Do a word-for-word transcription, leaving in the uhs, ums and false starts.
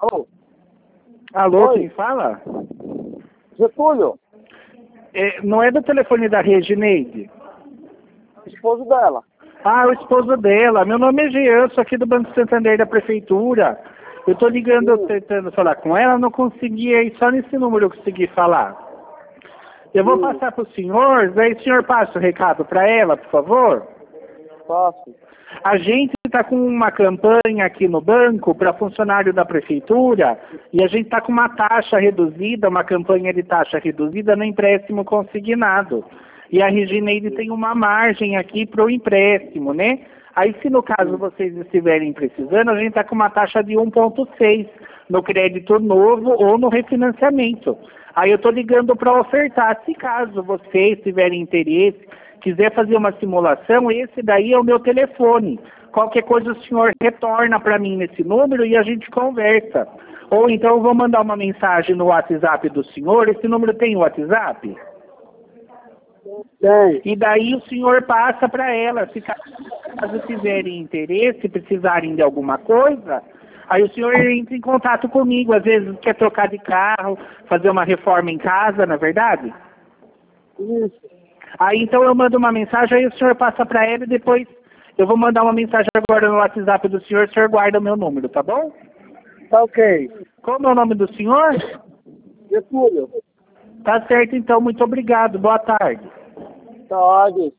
Alô? Alô, Oi. quem fala? Getúlio, É, não é do telefone da Regineide? esposo dela. Ah, o esposo dela. Meu nome é Jean, sou aqui do Banco Santander da Prefeitura. Eu tô ligando, Sim. tentando falar com ela, não consegui aí, só nesse número eu consegui falar. Eu vou Sim. passar pro senhor, daí o senhor passa o recado para ela, por favor. Faço. A gente está com uma campanha aqui no banco para funcionário da prefeitura e a gente está com uma taxa reduzida, uma campanha de taxa reduzida no empréstimo consignado. E a Regineide tem uma margem aqui para o empréstimo, né? Aí se no caso vocês estiverem precisando, a gente está com uma taxa de um vírgula seis no crédito novo ou no refinanciamento. Aí eu estou ligando para ofertar, se caso vocês tiverem interesse, quiser fazer uma simulação, esse daí é o meu telefone. Qualquer coisa o senhor retorna para mim nesse número e a gente conversa. Ou então eu vou mandar uma mensagem no WhatsApp do senhor. Esse número tem WhatsApp? Tem. E daí o senhor passa para ela. Se caso tiverem interesse, precisarem de alguma coisa, aí o senhor entra em contato comigo. Às vezes quer trocar de carro, fazer uma reforma em casa, não é verdade? Isso. Aí então eu mando uma mensagem, aí o senhor passa para ela e depois eu vou mandar uma mensagem agora no WhatsApp do senhor, o senhor guarda o meu número, tá bom? Tá ok. Qual é o nome do senhor? Getúlio. Tá certo então, muito obrigado, boa tarde. Tá,